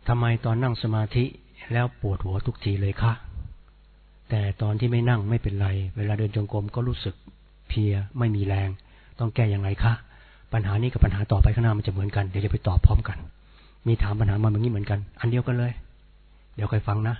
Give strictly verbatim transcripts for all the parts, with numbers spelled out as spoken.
ทำไมตอนนั่งสมาธิแล้วปวดหัวทุกทีเลยคะแต่ตอนที่ไม่นั่งไม่เป็นไรเวลาเดินจงกรมก็รู้สึกเพลียไม่มีแรงต้องแก้อย่างไรคะปัญหานี้กับปัญหาต่อไปข้างหน้ามันจะเหมือนกันเดี๋ยวจะไปตอบพร้อมกันมีถามปัญหามาแบบนี้เหมือนกันอันเดียวกันเลยเดี๋ยวค่อยฟังนะ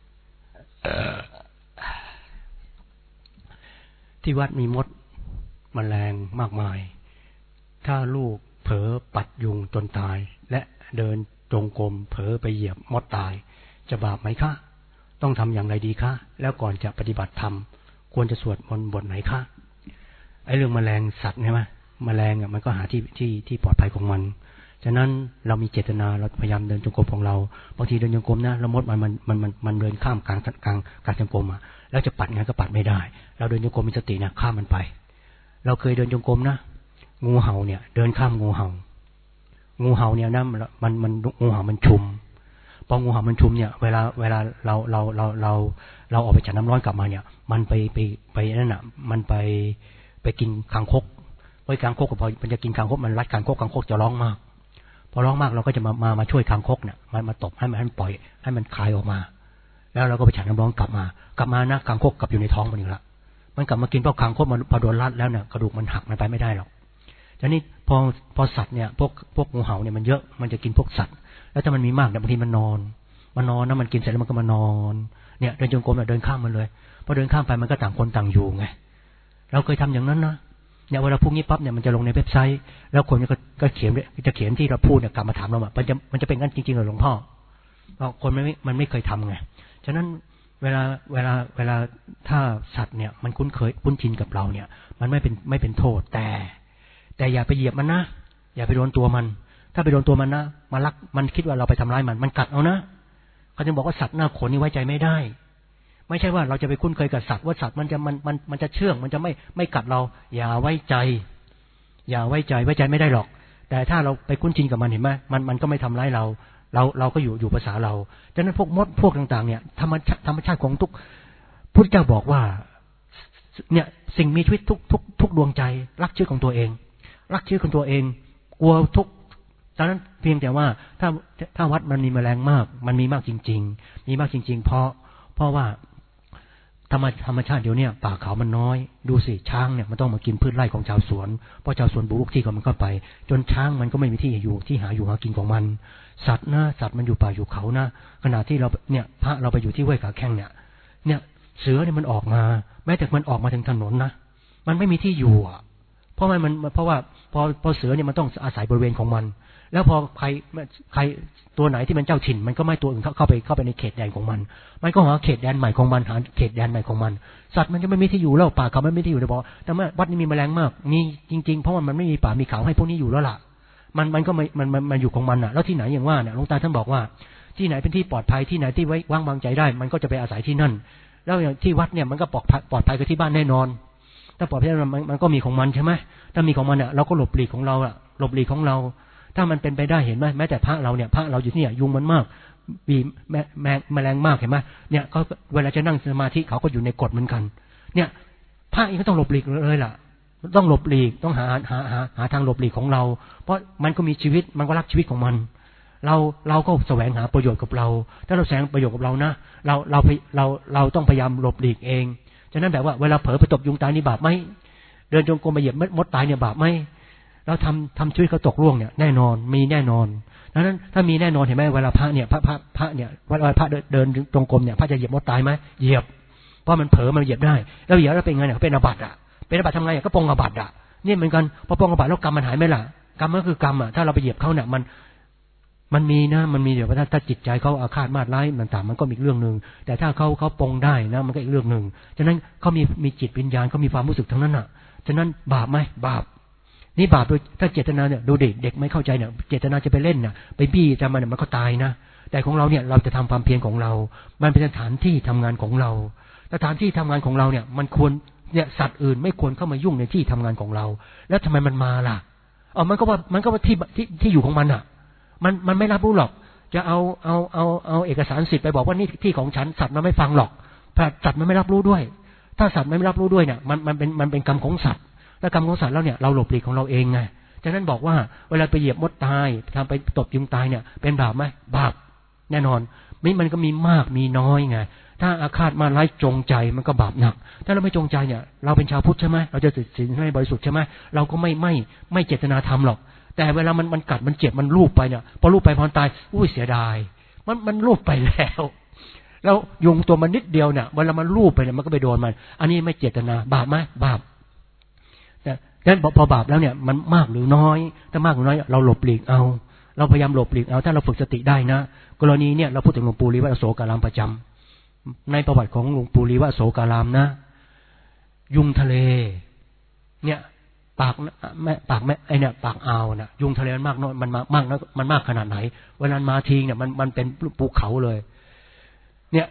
ที่วัดมีมดแมลงมากมายถ้าลูกเผลอปัดยุงจนตายและเดินจงกรมเผลอไปเหยียบมดตายจะบาปไหมคะต้องทำอย่างไรดีคะแล้วก่อนจะปฏิบัติธรรมควรจะสวดมนต์บทไหนคะไอ้เรื่องแมลงสัตว์ใช่ไหมแมลงอ่ะมันก็หาที่ที่ที่ปลอดภัยของมันฉะนั้นเรามีเจตนาเราพยายามเดินจงกรมของเราบางทีเดินจงกรมนะแล้วมดมันมันมันมันมันเดินข้ามกลางกลางกลางจงกรมอ่ะแล้วจะปัดไงก็ปัดไม่ได้เราเดินจงกรมมีสตินะข้ามมันไปเราเคยเดินจงกรมนะงูเห่าเนี่ยเดินข้ามงูเห่างูเห่าเนี่ยนะมันมันงูเห่ามันชุมพองูเห่ามันชุมเนี่ยเวลาเวลาเราเราเราเราเราออกไปฉันน้ำร้อนกลับมาเนี่ยมันไปไปไปนั่นน่ะมันไปไปกินคางคกไปคางคกพอมันจะกินคางคกมันรัดคางคกคางคกจะร้องมากพอร้องมากเราก็จะมามามาช่วยคางคกเนี่ยมันมาตบให้มันให้มันปล่อยให้มันคลายออกมาแล้วเราก็ไปฉันน้ำร้อนกลับมากลับมานะคางคกกลับอยู่ในท้องมันอีกละมันกลับมากินเพราะคางคกมันพอโดนรัดแล้วเนี่ยกระดูกมันหักมันไปไม่ได้หรอกทีนี้พอพอสัตว์เนี่ยพวกพวกงูเห่าเนี่ยมันเยอะมันจะกินพวกสัตว์แล้วถ้ามันมีมากเนี่ยบางทีมันนอนมันนอนนะมันกินเสร็จแล้วมันก็มานอนเนี่ยเดินจงกรมเนี่ยเดินข้ามมันเลยพอเดินข้ามไปมันก็ต่างคนต่างอยู่ไงเราเคยทำอย่างนั้นนะเนี่ยเวลาพูดงี้ปั๊บเนี่ยมันจะลงในเว็บไซต์แล้วคนก็ก็เขียนจะเขียนที่เราพูดเนี่ยกลับมาถามเราว่ามันจะมันจะเป็นงั้นจริงๆเหรอหลวงพ่อเพราะคนมันไม่มันไม่เคยทำไงฉะนั้นเวลาเวลาเวลาถ้าสัตว์เนี่ยมันคุ้นเคยคุ้นชินกับเราเนี่ยมันไม่เป็นไม่เป็นโทษแต่แต่อย่าไปเหยียบมันนะอย่าไปโดนตัวมันถ้าไปโดนตัวมันนะมันรักมันคิดว่าเราไปทำร้ายมันมันกัดเอานะเขาจะบอกว่าสัตว์หน้าขนนี่ไว้ใจไม่ได้ไม่ใช่ว่าเราจะไปคุ้นเคยกับสัตว์ว่าสัตว์มันจะมันมันมันจะเชื่องมันจะไม่ไม่กัดเราอย่าไว้ใจอย่าไว้ใจไว้ใจไม่ได้หรอกแต่ถ้าเราไปคุ้นชินกับมันเห็นไหมมันมันก็ไม่ทำร้ายเราเราเราก็อยู่อยู่ภาษาเราดังนั้นพวกมดพวกต่างๆเนี่ยธรรมชาติธรรมชาติของทุกพุทธเจ้าบอกว่าเนี่ยสิ่งมีชีวิตทุกทุกทุกดวงใจรักชีวิตของตัวเองรักชีวิตของตัวเองกลัวทุกดังนั้นเพียงแต่ว่าถ้าถ้าวัดมันมีแมลงมากมันมีมากจริงๆมีมากจริงๆเพราะเพราะว่าธรรมธรรมชาติเดี๋ยวนี้ป่าเขามันน้อยดูสิช้างเนี่ยมันต้องมากินพืชไร่ของชาวสวนเพราะชาวสวนบุกรุกที่ของมันเข้าไปจนช้างมันก็ไม่มีที่อยู่ที่หาอยู่หากินของมันสัตว์นะสัตว์มันอยู่ป่าอยู่เขานะขณะที่เราเนี่ยพระเราไปอยู่ที่ห้วยขาแข้งเนี่ยเนี่ยเสือเนี่ยมันออกมาแม้แต่มันออกมาถึงถนนนะมันไม่มีที่อยู่อ่ะเพราะมันมันเพราะว่าพอพอเสือเนี่ยมันต้องอาศัยบริเวณของมันแล้วพอใครใครตัวไหนที่มันเจ้าถิ่นมันก็ไม่ตัวอื่นเข้าเข้าไปเข้าไปในเขตแดนของมันมันก็หาเขตแดนใหม่ของมันหาเขตแดนใหม่ของมันสัตว์มันจะไม่มีที่อยู่แล้วป่าเขาไม่มีที่อยู่เลยบอกแต่เมื่อวัดนี้มีแมลงมากมีจริงๆเพราะว่ามันไม่มีป่ามีเขาให้พวกนี้อยู่แล้วล่ะมันมันก็มันมันมันอยู่ของมันอ่ะแล้วที่ไหนอย่างว่าเนี่ยหลวงตาท่านบอกว่าที่ไหนเป็นที่ปลอดภัยที่ไหนที่ไว้วางวางใจได้มันก็จะไปอาศัยที่นั่นแล้วอย่างที่วัดเนี่ยมันก็ปลอดภัยปลอดภัยกับที่บ้านแน่นอนถ้าปลอดภัยมันมันก็มีของมันใช่ไหมถ้ามีของมันอ่ะเราก็หลบหลีกของเราอ่ะหลบหลีกของเราถ้ามันเป็นไปได้เห็นไหมแม้แต่พระเราเนี่ยพระเราอยู่ที่เนี่ยยุงมันมากบีแมแมแมลงมากเห็นไหมเนี่ยเขาเวลาจะนั่งสมาธิเขาก็อยู่ในกฎเหมือนกันเนี่ยพระเองก็ต้องหลบหลีกเลยล่ะต้องหลบหลีกต้องหาหาหาหาทางหลบหลีกของเราเพราะมันก็มีชีวิตมันก็รักชีวิตของมันเราเราก็แสวงหาประโยชน์กับเราถ้าเราแสวงประโยชน์กับเรานะเราเราเราเราต้องพยายามหลบหลีกเองฉะนั้นแบบว่าเวลาเผลอไปตบยุงตายนี่บาปไหมเดินจงกรมไปเหยียบมดตายเนี่ยบาปไหมเราทำทำชีวิตเขาตกล่วงเนี่ยแน่นอนมีแน่นอนดังนั้นถ้ามีแน่นอนเห็นไหมเวลาพระเนี่ยพระพระพระเนี่ยเวลาพระเดินจงกรมเนี่ยพระจะเหยียบมดตายไหมเหยียบเพราะมันเผลอมันเหยียบได้แล้วเหยียบแล้วเป็นไงเนี่ยเป็นอาบัติอ่ะเป็นอาบัติทำไงก็ปองอาบัติอ่ะนี่เหมือนกันพอปองอาบัติแล้วกรรมมันหายไหมล่ะกรรมก็คือกรรมอ่ะถ้าเราไปเหยียบเขาเนี่ยมันมันมีนะมันมีเดี๋ยวถ้าถ้าจิตใจเขาอาฆาตมาดร้ายต่างๆมันก็มีเรื่องนึงแต่ถ้าเขาเขาปองได้นะมันก็อีกเรื่องนึงฉะนั้นเขามีมีจิตวิญญาณเขามีความรู้สึกทั้งนั้นอ่ะฉะนั้นบาปไหมบาปนี่บาปโดยถ้าเจตนาเนี่ยดูเด็กเด็กไม่เข้าใจเนี่ยเจตนาจะไปเล่นน่ะไปบี้จะมันเนี่ยมันก็ตายนะแต่ของเราเนี่ยเราจะทำความเพียรของเรามันเป็นสถานที่ทำงานของเราสถานที่ทำงานของเราเนี่ยมันควรเนี่ยสัตว์อื่นไม่ควรเข้ามายุ่งในที่ทำงานของเราแล้วทำไมมันมาล่ะอ๋อมันก็ว่ามันก็ว่าที่ที่ที่อยู่ของมันอ่ะมันมันไม่รับรู้หรอกจะเอาเอาเอาเอาเอกสารสิทธิ์ไปบอกว่านี่ที่ของฉันสัตว์มันไม่ฟังหรอกแต่สัตว์มันไม่รับรู้ด้วยถ้าสัตว์ไม่รับรู้ด้วยเนี่ยมันมันเป็นมันเป็นกรรมของสัตว์และกรรมของสัตว์แล้วเนี่ยเราหลบหลีกของเราเองไงฉะนั้นบอกว่าเวลาไปเหยียบมดตายทำไปตบยุงตายเนี่ยเป็นบาปไหมบาปแน่นอนไม่มันก็มีมากมีน้อยไงถ้าอาฆาตมาร้ายจงใจมันก็บาปหนักถ้าเราไม่จงใจเนี่ยเราเป็นชาวพุทธใช่ไหมเราจะติดศีลให้บริสุทธิ์ใช่ไหมเราก็ไม่ไม่ไม่เจตนาทำหรอกแต่เวลามันมันกัดมันเจ็บมันลูบไปเนี่ยพอลูบไปพอตายอุ้ยเสียดายมันมันลูบไปแล้วแล้วยุงตัวมันนิดเดียวเนี่ยเวลามันลูบไปเนี่ยมันก็ไปโดนมันอันนี้ไม่เจตนาบาปไหมบาปแต่ดังนั้นพอบาปแล้วเนี่ยมันมากหรือน้อยถ้ามากหรือน้อยเราหลบหลีกเอาเราพยายามหลบหลีกเอาถ้าเราฝึกสติได้นะกรณีเนี่ยเราพูดถึงหลวงปู่ลีวัดอโศการามประจำในประวัติของหลวงปู่ลีวัดอโศการามนะยุงทะเลเนี่ยปากแม่ปากแม่ไอเนี่ยปากอ่าวนะยุงทะเลมันมากน้อยมันมากมากนะมันมากขนาดไหนเวลามาทีเนี่ยมันมันเป็นภูเขาเลยเนี่ย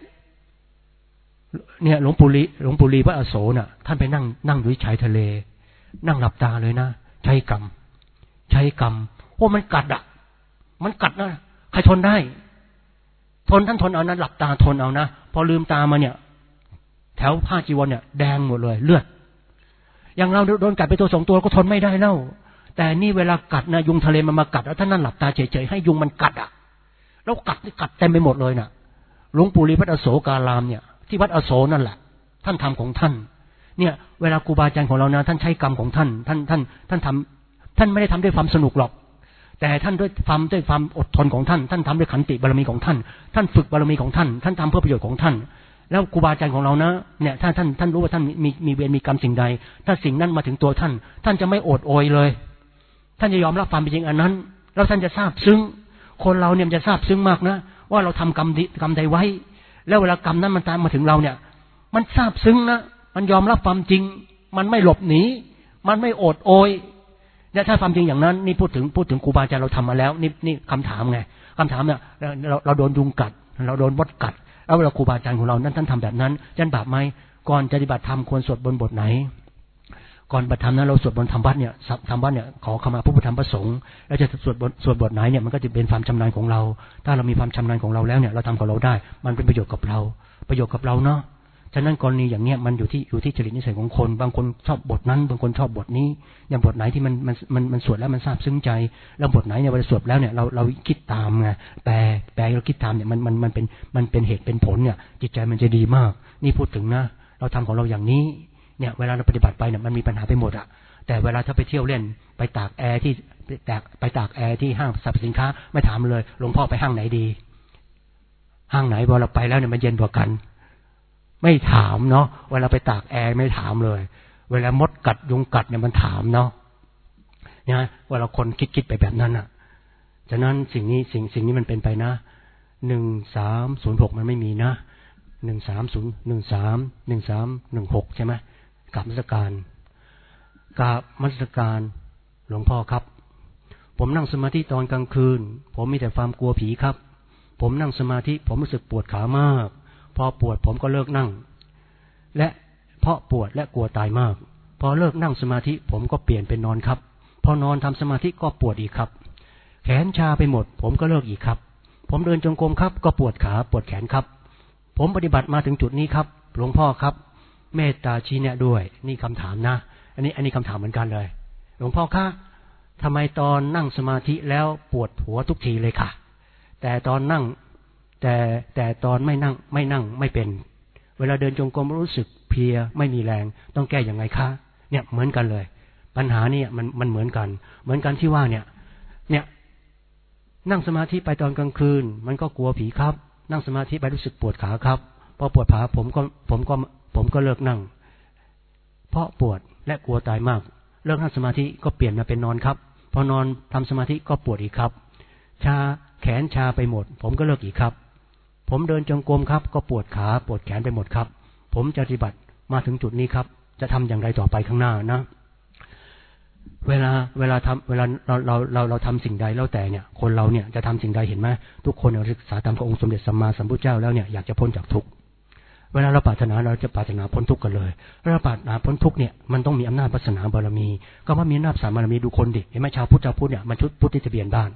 เนี่ยหลวงปู่ลีหลวงปู่ลีวัดอโศน่ะท่านไปนั่งนั่งอยู่ที่ชายทะเลนั่งหลับตาเลยนะใช้กรรมใช้กรรมโอ้มันกัดอ่ะมันกัดนะใครทนได้ทนท่านทนเอานะหลับตาทนเอานะพอลืมตามาเนี่ยแถวผ้าจีวรเนี่ยแดงหมดเลยเลือดอย่างเราโดนกัดไปตัวสองตัวก็ทนไม่ได้แล้วแต่นี่เวลากัดนะยุงทะเลมันมากัดแล้วท่านนั่นหลับตาเฉยๆให้ยุงมันกัดอ่ะแล้วกัดนี่กัดเต็มไปหมดเลยน่ะหลวงปู่ลีวัดอโศการามเนี่ยที่วัดอโศนั่นแหละท่านทำของท่านเนี่ยเวลาครูบาอาจารย์ของเรานะท่านใช้กรรมของท่านท่านท่านท่านทำท่านไม่ได้ทำด้วยความสนุกหรอกแต่ท่านด้วยความด้วยความอดทนของท่านท่านทำด้วยขันติบารมีของท่านท่านฝึกบารมีของท่านท่านทำเพื่อประโยชน์ของท่านแล้วครูบาอาจารย์ของเรานะเนี่ยถ้าท่านท่านรู้ว่าท่านมีมีเวรมีกรรมสิ่งใดถ้าสิ่งนั้นมาถึงตัวท่านท่านจะไม่โอดโอยเลยท่านจะยอมรับความเป็นจริงอันนั้นแล้วท่านจะทราบซึ้งคนเราเนี่ยจะทราบซึ้งมากนะว่าเราทำกรรมกรรมใดไว้แล้วเวลากรรมนั้นมันตามมาถึงเราเนี่ยมันทราบซึ้งนะมันยอมรับความจริงมันไม่หลบหนีมันไม่โอดโอยเนี่ยถ้าความจริงอย่างนั้นนี่พูดถึงพูดถึงครูบาอาจารย์เราทำมาแล้วนี่นี่คำถามไงคำถามเนี่ยเราเราโดนยุงกัดเราโดนมดกัดแล้วเวลาครูบาอาจารย์ของเรานั้นท่านทำแบบนั้นท่านบาปไหมก่อนจะปฏิบัติธรรมควรสวดบนบทไหนก่อนปฏิบัติธรรมนั้นเราสวดบนธรรมวัดเนี่ยธรรมวัดเนี่ยขอขมาพระพุทธธรรมพระสงฆ์แล้วจะสวดบทสวดบทไหนเนี่ยมันก็จะเป็นความชำนาญของเราถ้าเรามีความชำนาญของเราแล้วเนี่ยเราทำกับเราได้มันเป็นประโยชน์กับเราประโยชน์กับเราเนาะฉะนั้นกรณีอย่างเนี้ยมันอยู่ที่อยู่ที่จริตนิสัยของคนบางคนชอบบทนั้นบางคนชอบบทนี้อย่างบทไหนที่มันมันมันมันสวดแล้วมันซาบซึ้งใจแล้วบทไหนเนี่ยเวลาสวดแล้วเนี่ยเราเราคิดตามไงแปลแปลเราคิดตามเนี่ยมันมันมันเป็นมันเป็นเหตุเป็นผลเนี่ยจิตใจมันจะดีมากนี่พูดถึงนะเราทำของเราอย่างนี้เนี่ยเวลาเราปฏิบัติไปเนี่ยมันมีปัญหาไปหมดอะแต่เวลาถ้าไปเที่ยวเล่นไปตากแอร์ที่แตกไปตากแอร์ที่ห้างสรรพสินค้าไม่ถามเลยหลวงพ่อไปห้างไหนดีห้างไหนพอเราไปแล้วเนี่ยมันเย็นกว่ากันไม่ถามเนาะเวลาไปตากแอร์ไม่ถามเลยเวลามดกัดยุงกัดเนี่ยมันถามเนาะเนี่ยเวลาคนคิดๆไปแบบนั้นอ่ะฉะนั้นสิ่งนี้สิ่งสิ่งนี้มันเป็นไปนะหนึ่งสามศูนย์หกมันไม่มีนะหนึ่งสามศูนย์หนึ่งสามหนึ่งสามหนึ่งหกใช่ไหมกราบนมัสการกราบนมัสการหลวงพ่อครับผมนั่งสมาธิตอนกลางคืนผมมีแต่ความกลัวผีครับผมนั่งสมาธิผมรู้สึกปวดขามากพอปวดผมก็เลิกนั่งและเพราะปวดและกลัวตายมากพอเลิกนั่งสมาธิผมก็เปลี่ยนเป็นนอนครับพอนอนทำสมาธิก็ปวดอีกครับแขนชาไปหมดผมก็เลิกอีกครับผมเดินจงกรมครับก็ปวดขาปวดแขนครับผมปฏิบัติมาถึงจุดนี้ครับหลวงพ่อครับเมตตาชี้แนะด้วยนี่คำถามนะอันนี้อันนี้คำถามเหมือนกันเลยหลวงพ่อคะทำไมตอนนั่งสมาธิแล้วปวดหัวทุกทีเลยค่ะแต่ตอนนั่งแต่แต่ตอนไม่นั่งไม่นั่งไม่เป็นเวลาเดินจงกรมรู้สึกเพลียไม่มีแรงต้องแก้อย่างไรคะเนี่ยเหมือนกันเลยปัญหานี่มันมันเหมือนกันเหมือนกันที่ว่าเนี่ยเนี่ยนั่งสมาธิไปตอนกลางคืนมันก็กลัวผีครับนั่งสมาธิไปรู้สึกปวดขาครับพอปวดขาผมก็ผมก็ผมก็เลิกนั่งเพราะปวดและกลัวตายมากเลิกนั่งสมาธิก็เปลี่ยนมาเป็นนอนครับพอนอนทำสมาธิก็ปวดอีกครับชาแขนชาไปหมดผมก็เลิกอีกครับผมเดินจงกรมครับก็ปวดขาปวดแขนไปหมดครับผมจะปฏิบัติมาถึงจุดนี้ครับจะทำอย่างไรต่อไปข้างหน้านะเวลาเวลาทำเวลาเราเราเราเราทำสิ่งใดแล้วแต่เนี่ยคนเราเนี่ยจะทำสิ่งใดเห็นไหมทุกคนเราศึกษาตามพระองค์สมเด็จสัมมาสัมพุทธเจ้าแล้วเนี่ยอยากจะพ้นจากทุกข์เวลาเราปรารถนาเราจะปรารถนาพ้นทุกข์กันเลยเราปรารถนาพ้นทุกข์เนี่ยมันต้องมีอำนาจวาสนาบารมีก็ว่ามีอำนาจสามบารมีดูคนดิเห็นไหมชาวพุทธชาวพุทธเนี่ยมันชุดพุทธที่ทะเบียนบ้าน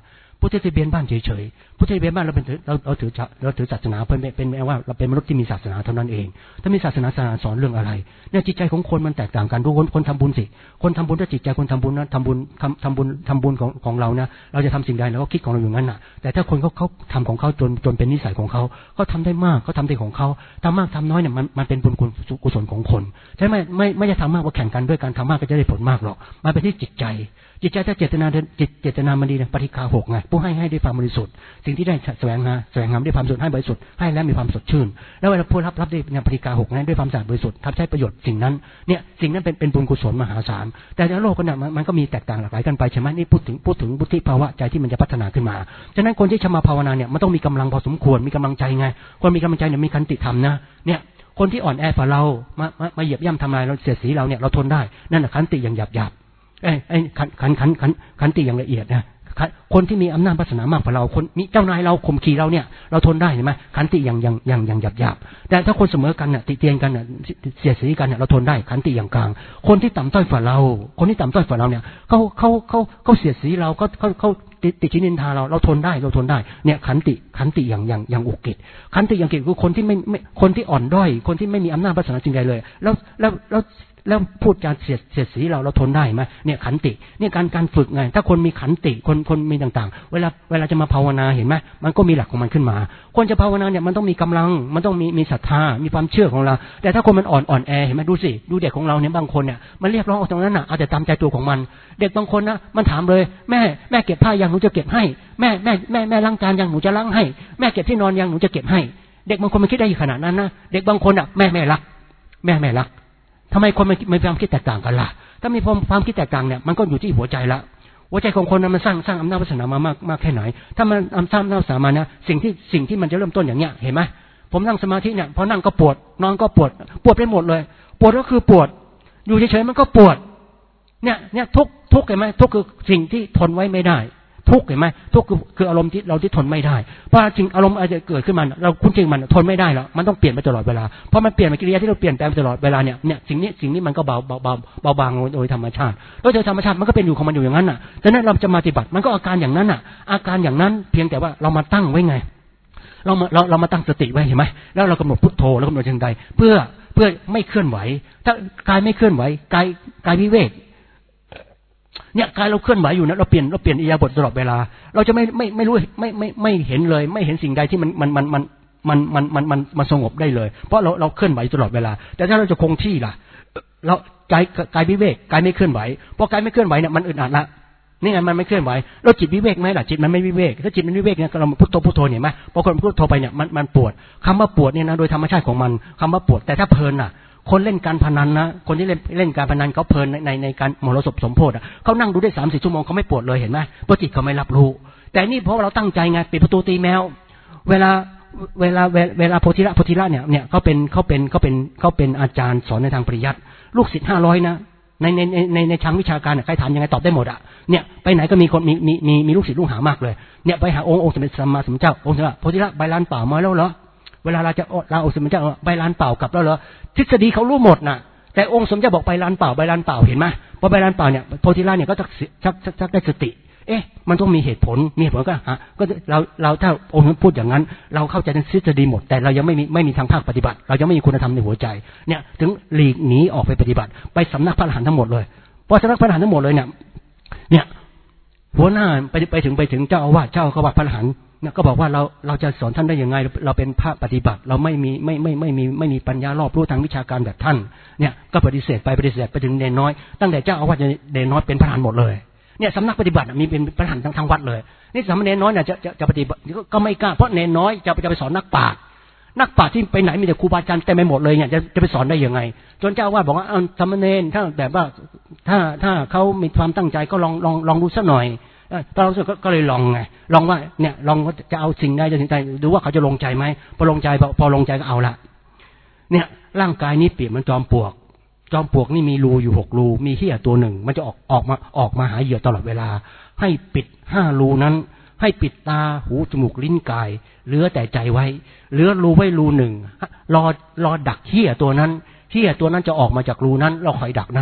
พุทธทะเบียนบ้านเฉยๆพุทธทะเบียนบ้านเราเป็นเราเราถือเราถือศาสนาเป็นเป็นแปลว่าเราเป็นมนุษย์ที่มีศาสนาเท่านั้นเองถ้ามีศาสนาศาสนาสอนเรื่องอะไรเนี่ยจิตใจของคนมันแตกต่างกันทุกคนคนทำบุญสิคนทำบุญถ้าจิตใจคนทำบุญนะทำบุญทำทำบุญทำบุญของของเรานะเราจะทำสิ่งใดเราก็คิดของเราอย่างนั้นน่ะแต่ถ้าคนเขาเขาทำของเขาจนจนเป็นนิสัยของเขาเขาทำได้มากเขาทำได้ของเขาทำมากทำน้อยเนี่ยมันมันเป็นบุญกุศลของคนใช่ไหมไม่ไม่จะทำมากว่าแข่งกันด้วยการทำมากก็จะได้ผลมากหรอกมันเป็นที่จิตใจจิตใจถ้าเจตนาจิตเจตนามันดีนะปฏิฆาหกไงผู้ให้ให้ด้วยความบริสุทธิ์สิ่งที่ได้แสวงหาแสวงหาด้วยความบริสุทธิ์ให้บริสุทธิ์ให้แล้วมีความสดชื่นแล้วเวลาผู้รับรับด้วยปฏิฆาหกนั้นด้วยความสะอาดบริสุทธิ์ทำใช้ประโยชน์สิ่งนั้นเนี่ยสิ่งนั้นเป็นเป็นบุญกุศลมหาศาลแต่ในโลกนั้นมันก็มีแตกต่างหลากหลายกันไปใช่ไหมนี่พูดถึงพูดถึงบุติภาวะใจที่มันจะพัฒนาขึ้นมาฉะนั้นคนที่จะมาภาวนาเนี่ยมันต้องมีกำลังพอสมควรมีกำลังใจไงคนมีกำลังใจเนี่ยมีขันติธรรมนะเนี่ยคนที่อ่อนแอฝ่าเรามามาเหยียบย่ำทำลายเราเสียดสีเราเนี่ยเราทนได้นั่นแหละขันติอย่างหยาบหยาบไอ้ไอ้ขันขันขันขันขันติอย่างละเอียดนะคนที่มีอำนาจวาสนามากกว่าเราคนมีเจ้านายเราข่มขีเราเนี่ยเราทนได้ใช่ไหมขันติอย่างอย่างอย่างอย่างหยาบหยาบแต่ถ้าคนเสมอกันเนี่ยติเตียนกันเนี่ยเสียดสีกันเนี่ยเราทนได้ขันติอย่างกลางคนที่ต่ำต้อยฝ่าเราคนที่ต่ำต้อยฝ่าเราเนี่ยเขาเขาเขาเขาเสียดสีเราเขาเขาเขาติติชินินทาเราเราทนได้เราทนได้เนี่ยขันติขันติอย่างอย่างอย่างอุกิจขันติอย่างอุกิจคือคนที่ไม่ไม่คนที่อ่อนด้อยคนที่ไม่มีอำนาจวาสนาจริงใดเลยแล้วแล้วแล้วแล้วพูดการเสียดเสียดสีเราเราทนได้ไหมเนี่ยขันติเนี่ยการการฝึกไงถ้าคนมีขันติคนคนมีต่างๆเวลาเวลาจะมาภาวนาเห็นไหมมันก็มีหลักของมันขึ้นมาคนจะภาวนาเนี่ยมันต้องมีกำลังมันต้องมีมีศรัทธามีความเชื่อของเราแต่ถ้าคนมันอ่อนอ่อนแอเห็นไหมดูสิดูเด็กของเราเนี่ยบางคนเนี่ยมันเรียกร้องเอาตรงนั้นน่ะเอาแต่ตามใจตัวของมันเด็กบางคนนะมันถามเลยแม่แม่เก็บผ้ายังหนูจะเก็บให้แม่แม่แม่แม่ล้างจานยังหนูจะล้างให้แม่เก็บที่นอนยังหนูจะเก็บให้เด็กบางคนมันคิดได้ขนาดนั้นนะเด็กบางคนอ่ะแม่แม่รักแม่แม่รักทำไมคนมันมีความคิดแตกต่างกันล่ะถ้ามีความคิดแตกต่างเนี่ยมันก็อยู่ที่หัวใจละหัวใจของคนนั้นมันสร้างสร้างอำนาจวาสนามามากมากแค่ไหนถ้ามันสร้างอำนาจวาสนามาเนี่ยสิ่งที่สิ่งที่มันจะเริ่มต้นอย่างเนี้ยเห็นไหมผมนั่งสมาธิเนี่ยพอนั่งก็ปวดนอนก็ปวดปวดไปหมดเลยปวดก็คือปวดอยู่เฉยๆมันก็ปวดเนี่ยเนี่ยทุกทุกเห็นไหมทุกคือสิ่งที่ทนไว้ไม่ได้ทุกเห็นไหมทุกคือคืออารมณ์ที่เราที่ทนไม่ได้เพราะจริงอารมณ์อาจจะเกิดขึ้นมาเราคุ้นจริงมันทนไม่ได้แล้วมันต้องเปลี่ยนไปตลอดเวลาเพราะมันเปลี่ยนไปกิริยาที่เราเปลี่ยนแปลงตลอดเวลาเนี่ยเนี่ยสิ่งนี้สิ่งนี้มันก็เบาเบาเบาเบาบางโดยธรรมชาติโดยธรรมชาติมันก็เป็นอยู่ของมันอยู่อย่างนั้นน่ะดังนั้นเราจะมาปฏิบัติมันก็อาการอย่างนั้นน่ะอาการอย่างนั้นเพียงแต่ว่าเรามาตั้งไว้ไงเรามาเราเรามาตั้งสติไว้เห็นไหมแล้วเรากำหนดพุทโธแล้วกำหนดอย่างใดเพื่อเพื่อไม่เคลื่อนไหวถ้ากายไม่เคลื่อนไหวกายกายวิเวกเนี่ยกายเราเคลื่อนไหวอยู่นะเราเปลี่ยนเราเปลี่ยนอิริยาบถตลอดเวลาเราจะไม่ไม่ไม่รู้ไม่ไม่ไม่เห็นเลยไม่เห็นสิ่งใดที่มันมันมันมันมันมันมันมันมันสงบได้เลยเพราะเราเราเคลื่อนไหวตลอดเวลาแต่ถ้าเราจะคงที่ล่ะเรากายกายวิเวกกายไม่เคลื่อนไหวพอกายไม่เคลื่อนไหวเนี่ยมันอึดอัดละนี่ไงมันไม่เคลื่อนไหวเราจิตวิเวกไหมล่ะจิตมันไม่วิเวกถ้าจิตมันวิเวกเนี่ยเราพุทโธพุทโธเนี่ยไหมพอคนพุทโธไปเนี่ยมันมันปวดคำว่าปวดเนี่ยนะโดยธรรมชาติของมันคำว่าปวดแต่ถ้าเพลินน่ะคนเล่นการพนันนะคนที่เล่นเล่นการพนันเขาเพลินในในในการมรสพสมโพธิเขานั่งดูได้สามสี่ชั่วโมงเขาไม่ปวดเลยเห็นไหมเพราะจิตเขาไม่รับรู้แต่นี่เพราะเราตั้งใจไงปิดประตูตีแมวเวลาเวลาเวลาโพธิละโพธิละเนี่ยเนี่ยเขาเป็นเขาเป็นเขาเป็นเขาเป็นอาจารย์สอนในทางปริยัติลูกศิษย์ห้าร้อยนะในในในในทางวิชาการใครถามยังไงตอบได้หมดอ่ะเนี่ยไปไหนก็มีคนมีมีมีมีลูกศิษย์ลูกหามากเลยเนี่ยไปหาองค์องค์สมเด็จสัมมาสัมพุทธเจ้าองค์สมเด็จโพธิละใบลานเปล่ามาแล้วเหรอเวลาเราจะลาองค์สมเด็จเจ้าใบลานเปล่ากลับแล้วเหรอทฤษฎีเขารู้หมดน่ะแต่องค์สมเด็จบอกใบลานเปล่าใบลานเปล่าเห็นไหมพอใบลานเปล่าเนี่ยโพธิละเนี่ยก็จะชักชักได้สติเอ๊ะมันต้องมีเหตุผลมีเหตุผลก็ฮะก็เราเราถ้าองค์นั้นพูดอย่างนั้นเราเข้าใจในทฤษฎีหมดแต่เรายังไม่มีไม่มีทางภาคปฏิบัติเรายังไม่มีคุณธรรมในหัวใจเนี่ยถึงหลีกหนีออกไปปฏิบัติไปสำนักพระอรหันต์ทั้งหมดเลยพอสำนักพระอรหันต์ทั้งหมดเลยเนี่ยเนี่ยหัวหน้าไปไปถึงไปถึงเจ้าอาวาสเจ้าอาวาสพระอรหันต์เนี่ยก็บอกว่าเราเราจะสอนท่านได้ยังไงเราเป็นพระปฏิบัติเราไม่มีไม่ไม่ไม่มีไม่มีปัญญารอบรู้ทางวิชาการแบบท่านเนี่ยก็ปฏิเสธไปปฏิเสธไปถึงเนรน้อยตั้งแต่เจ้าอาวาสเนรน้อยเป็นพระอรหันต์หมดเลยเนี่ยสำนักปฏิบัติมีเป็นพระอรหันต์ทั้งทางวัดเลยนี่สามเณรน้อยเนี่ยจะจะจะปฏิบัติก็ไม่กล้าเพราะเนรน้อยจะจะไปสอนนักปราชญ์นักปราชญ์ที่ไปไหนมีแต่ครูบาอาจารย์เต็มไปหมดเลยเนี่ยจะจะไปสอนได้ยังไงจนเจ้าอาวาสบอกว่าสามเณรถ้าแบบว่าถ้าถ้าเขามีความตั้งใจก็ลองลองลองดูสักหน่อยตอนเราก็เลยลองไงลองว่าเนี่ยลองว่าจะเอาสิ่งใดจะสิ่งใดดูว่าเขาจะลงใจไหมพอลงใจพอลงใจก็เอาละเนี่ยร่างกายนี้เปรียบมันจอมปลวกจอมปลวกนี่มีรูอยู่หกรูมีเหี้ยตัวหนึ่งมันจะออกออกมาออกมาหาเหยื่อตลอดเวลาให้ปิดห้ารูนั้นให้ปิดตาหูจมูกลิ้นกายเหลือแต่ใจไว้เหลือรูไว้รูหนึ่งรอรอดักเหี้ยตัวนั้นเหี้ยตัวนั้นจะออกมาจากรูนั้นเราคอยดักนั้น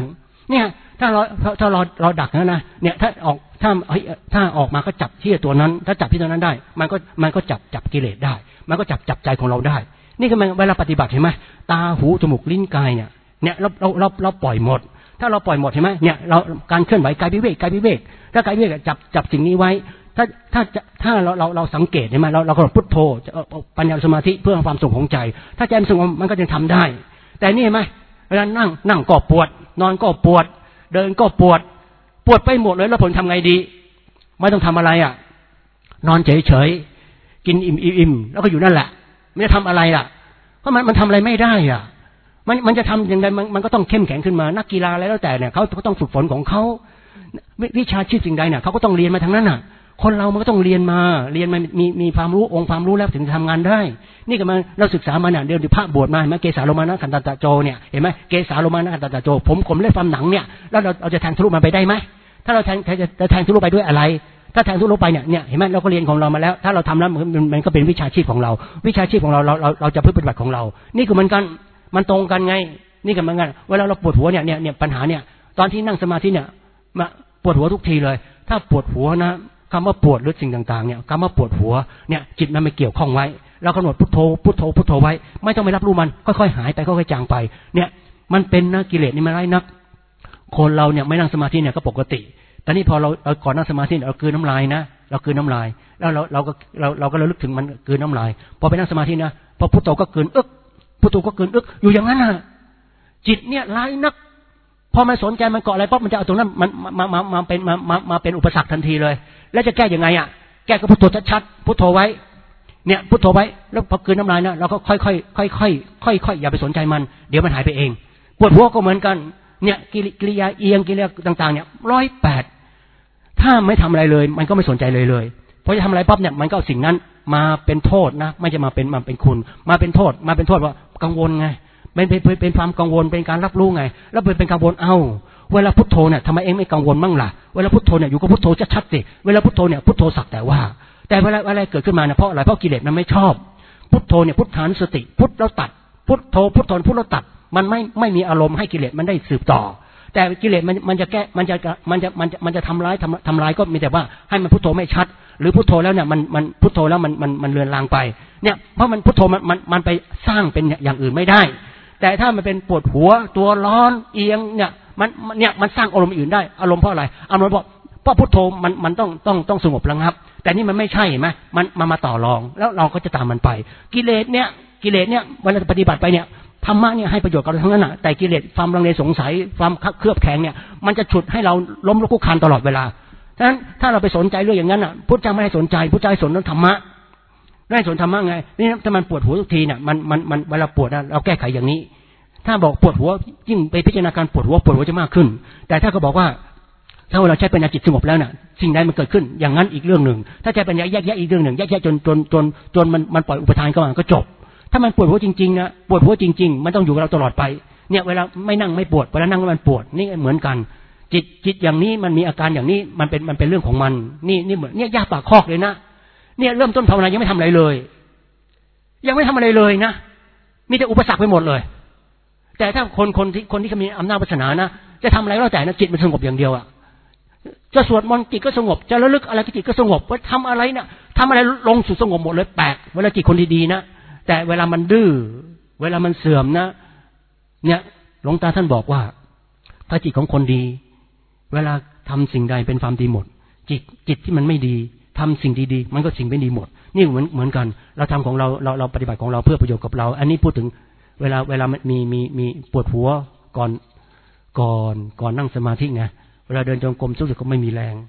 เนี่ยถ้าเราถ้าเราเราดักนะนะเนี่ยถ้าออกถ้าเฮ้ยถ้าออกมาก็จับที่ตัวนั้นถ้าจับที่ตัวนั้นได้มันก็มันก็จับจับกิเลสได้มันก็จับจับใจของเราได้นี่คือมันเวลาปฏิบัติเห็นไหมตาหูจมูกลิ้นกายเนี่ยเนี่ยเราเราเราเราปล่อยหมดถ้าเราปล่อยหมดเห็นไหมเนี่ยเราการเคลื่อนไหวกายวิเวกกายวิเวกถ้ากายวิเวกจับจับสิ่งนี้ไว้ถ้าถ้าถ้าเราเราเราสังเกตเห็นไหมเราเราก็พุทโธปัญญาสมาธิเพื่อความสงบของใจถ้าใจมันสงบมันก็จะทำได้แต่นี่เห็นไหมเวลานั่งนั่งก็ปวดนอนก็ปวดเดินก็ปวดปวดไปหมดเลยแล้วผลทำไงดีไม่ต้องทำอะไรอ่ะนอนเฉยเฉยกินอิ่มอิ่มแล้วก็อยู่นั่นแหละไม่ได้ทำอะไรล่ะเพราะมันมันทำอะไรไม่ได้อ่ะมันมันจะทำอย่างไรมันมันก็ต้องเข้มแข็งขึ้นมานักกีฬาอะไรแล้วแต่เนี่ยเขาก็ต้องฝึกฝนของเขาวิชาชีพสิ่งใดเนี่ยเขาก็ต้องเรียนมาทั้งนั้นน่ะคนเรามันก็ต้องเรียนมาเรียนมามีมีความรู้องค์ความรู้แล้วถึงจะทำงานได้นี่ก็มาเราศึกษามาเนี่ยเดี๋ยวพระบวชมาเห็นไหมเกสาโลมานะขันตตะโจเนี่ยเห็นไหมเกสาโลมานะขันตตะโจผมผมเล่นความหนังเนี่ยแล้วเราเราจะแทงทะลุมาไปได้ไหมถ้าเราแทงจะจะแทงทะลุไปด้วยอะไรถ้าแทงทะลุไปเนี่ยเนี่ยเห็นไหมเราก็เรียนของเรามาแล้วถ้าเราทำแล้วมันมันก็เป็นวิชาชีพของเราวิชาชีพของเราเราเราเราจะพึ่งปฏิบัติของเรานี่คือมันกันมันตรงกันไงนี่ก็เหมือนกันเวลาเราปวดหัวเนี่ยเนี่ยเนี่ยปัญหาเนี่ยตอนที่นั่งสมาธิเนี่ยมาปวดหัวทุกทีเลยถ้าปวดหัวนะคำว่าปวดหรือสิ่งต่างๆเนี่ยคำว่าปวดหัวเนี่ยจิตมันไม่เกี่ยวข้องไว้เรากำหนดพุทโธพุทโธพุทโธไว้ไม่ต้องไปรับรู้มันค่อยๆหายไปค่อยๆจางไปเนี่ยมันเป็นนะกิเลสนี่มันไร้นักคนเราเนี่ยไม่นั่งสมาธิเนี่ยก็ปกติแต่นี่พอเราเราก่อนนั่งสมาธิเรากลืนน้ำลายนะเรากลืนน้ำลายแล้วเราเราก็เราเราก็ระลึกถึงมันกลืนน้ำลายพอไปนั่งสมาธินะพอพุทโธก็กลืนอึกพุทโธก็กลืนอึกอยู่อย่างนั้นน่ะจิตเนี่ยไร้นักพอมันสนใจมันเกาะอะไรปั๊บมันจะเอาตรงนั้นมันมามามาเป็นมามามาเป็นอุปสรรคทันทีเลยแล้วจะแก้ยังไงอ่ะแก้ก็พุทโธชัดๆพุทโธไว้เนี่ยพุทโธไว้แล้วพอกลืนน้ำลายนะเราก็ค่อยๆค่อยๆค่อยๆอย่าไปสนใจมันเดี๋ยวมันหายไปเองปวดหัวก็เหมือนกันเนี่ยกิริยาเอียงกิริยาต่างๆเนี่ยร้อยแปดถ้าไม่ทำอะไรเลยมันก็ไม่สนใจเลยเลยพอจะทำอะไรปั๊บเนี่ยมันก็สิ่งนั้นมาเป็นโทษนะไม่จะมาเป็นมาเป็นคุณมาเป็นโทษมาเป็นโทษว่ากังวลไงเป็นเป็นเป็นความกังวลเป็นการรับรู้ไงแล้วเป็นเป็นกังวลเอ้าเวลาพุทโธเนี่ยทำไมเองไม่กังวลบ้างล่ะเวลาพุทโธเนี่ยอยู่กับพุทโธชัดๆสิเวลาพุทโธเนี่ยพุทโธสักแต่ว่าแต่เวลาอะไรเกิดขึ้นมาเนี่ยเพราะอะไรเพราะกิเลสมันไม่ชอบพุทโธเนี่ยพุทธานุสติพุทแล้วตัดพุทโธพุทโธพุทแล้วตัดมันไม่ไม่มีอารมณ์ให้กิเลสมันได้สืบต่อแต่กิเลสมันมันจะแก้มันจะมันจะมันจะมันจะทำร้ายทำทำร้ายก็มีแต่ว่าให้มันพุทโธไม่ชัดหรือพุทโธแล้วเนี่ยมันมันพุทโธแล้วมันมันมันเลือนลางไปเนี่ยเพราะมันพุทโธมันมันมันไปสร้างเป็นอย่างอื่นไม่ได้แต่ถ้ามันเป็นปวดหัวตัวร้อนเอียงเนี่ยมันเนี่ยมันสร้างอารมณ์อื่นได้อารมณ์เพราะอะไรอารมณ์เพราะเพราะพุทโธมันมันต้องต้องต้องสงบระงับแต่นี่มันไม่ใช่เห็นไหมมันมามาต่อรองแล้วเราก็จะตามมันไปกิเลสเนี่ยกิเลสเนี่ยเวลาปฏิบัติไปเนี่ยธรรมะเนี่ยให้ประโยชน์กับเราทั้งนั้นนะแต่กิเลสความลังเลสงสัยความเครือบแข็งเนี่ยมันจะฉุดให้เราล้มลุกคลุกคลานตลอดเวลาฉะนั้นถ้าเราไปสนใจเรื่องอย่างนั้นอ่ะพุทธเจ้าไม่ให้สนใจพุทธเจ้าให้สนเรื่องธรรมะไม่ให้สนธรรมะไงนี่ถ้ามันปวดหัวทุกทีเนี่ยมันมันมันเวลาปวดนะเราแก้ไขอย่างนี้ถ้าบอกปวดหัวยิ่งไปพิจารณาการปวดหัวปวดหัวจะมากขึ้นแต่ถ้าเขาบอกว่าถ้าเราใช้ปัญญาจิตสงบแล้วน่ะสิ่งใดมันเกิดขึ้นอย่างนั้นอีกเรื่องหนึ่งถ้าใช้ปัญญาแยกแยะอีกเรื่องหนึ่งแยกแยะจนจนจนจนมันมันปล่อยอุปทานเข้ามาก็จบถ้ามันปวดหัวจริงๆนะปวดหัวจริงๆมันต้องอยู่กับเราตลอดไปเนี่ยเวลาไม่นั่งไม่ปวดเวลานั่งมันปวดนี่เหมือนกันจิตจิตอย่างนี้มันมีอาการอย่างนี้มันเป็นมันเป็นเรื่องของมันนี่นี่เหมือนเนี่ยยาปากคอกเลยนะเนี่ยเริ่มต้นภาวนายังไม่ทำอะไรเลยยังไม่ทำอะไรเลยนะมีแต่อุปสรรคไปหมดเลยแต่ถ้าคนคนที่คนที่มีอำนาจวาสนานะจะทำอะไรก็แล้วแต่นะจิตมันสงบอย่างเดียวอ่ะจะสวดมนต์จิตก็สงบจะระลึกอะไรจิตก็สงบว่าทำอะไรเนี่ยทำอะไรลงสู่สงบหมดเลยแปลกเวลาจิตคนดีๆนะแต่เวลามันดื้อเวลามันเสื่อมนะเนี่ยหลวงตาท่านบอกว่าถ้าจิตของคนดีเวลาทำสิ่งใดเป็นความดีหมดจิตจิตที่มันไม่ดีทำสิ่งดีๆมันก็สิ่งไม่ดีหมดนี่เหมือนเหมือนกันเราทำของเราเราเราปฏิบัติของเราเพื่อประโยชน์กับเราอันนี้พูดถึงเวลาเวลามันมีมีมีปวดหัวก่อนก่อนก่อนนั่งสมาธิไงเวลาเดินจงกรมรู้สึกก็ไม่มีแรง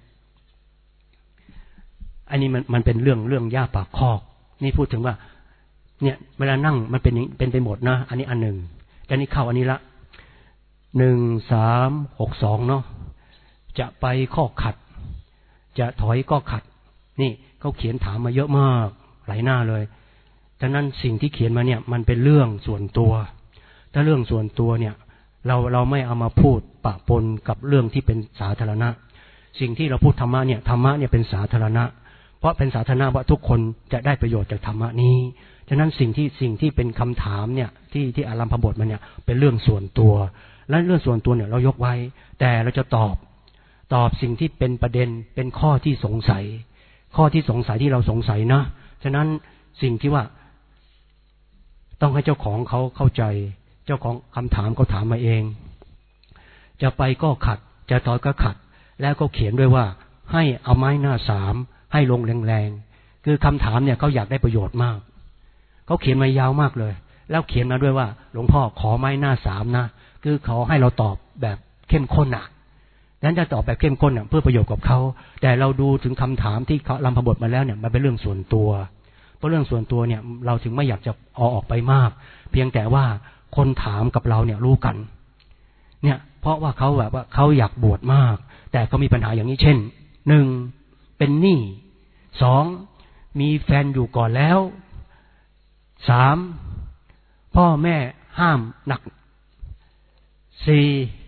อันนี้มันมันเป็นเรื่องเรื่องหญ้าปากคอกนี่พูดถึงว่าเนี่ยเวลานั่งมันเป็นเป็นไปหมดนะอันนี้อันหนึ่งแต่นี่เข้าอันนี้ละหนึ่งสามหกสองเนาะจะไปข้อขัดจะถอยก็ขัดนี่เขาเขียนถามมาเยอะมากหลายหน้าเลยฉะนั้นสิ่งที่เขียนมาเนี่ยมันเป็นเรื่องส่วนตัวถ้าเรื่องส่วนตัวเนี่ยเราเราไม่เอามาพูดปะปนกับเรื่องที่เป็นสาธารณะสิ่งที่เราพูดธรรมะเนี่ยธรรมะเนี่ยเป็นสาธารณะเพราะเป็นสาธารณะว่าทุกคนจะได้ประโยชน์จากธรรมะนี้ฉะนั้นสิ่งที่สิ่งที่เป็นคำถามเนี่ยที่ที่อารัมภบทมันเนี่ยเป็นเรื่องส่วนตัวและเรื่องส่วนตัวเนี่ยเรายกไว้แต่เราจะตอบตอบสิ่งที่เป็นประเด็นเป็นข้อที่สงสัยข้อที่สงสัยที่เราสงสัยนะฉะนั้นสิ่งที่ว่าต้องให้เจ้าของเขาเข้าใจเจ้าของคำถามเขาถามมาเองจะไปก็ขัดจะต่อก็ขัดแล้วก็เขียนด้วยว่าให้เอาไม้หน้าสามให้ลงแรงๆคือคำถามเนี่ยเขาอยากได้ประโยชน์มากเขาเขียนมายาวมากเลยแล้วเขียนมาด้วยว่าหลวงพ่อขอไม้หน้าสามนะคือขอให้เราตอบแบบเข้มข้นอ่ะนั้นจะตอบแบบเข้มข้นอ่ะเพื่อประโยชน์กับเขาแต่เราดูถึงคำถามที่เขาลำพบทมาแล้วเนี่ยมันเป็นเรื่องส่วนตัวเพราะเรื่องส่วนตัวเนี่ยเราถึงไม่อยากจะเอาออกไปมากเพียงแต่ว่าคนถามกับเราเนี่ยรู้กันเนี่ยเพราะว่าเขาแบบว่าเขาอยากบวชมากแต่ก็มีปัญหาอย่างนี้เช่นหนึ่งเป็นหนี้สองมีแฟนอยู่ก่อนแล้วสามพ่อแม่ห้ามหนักสี่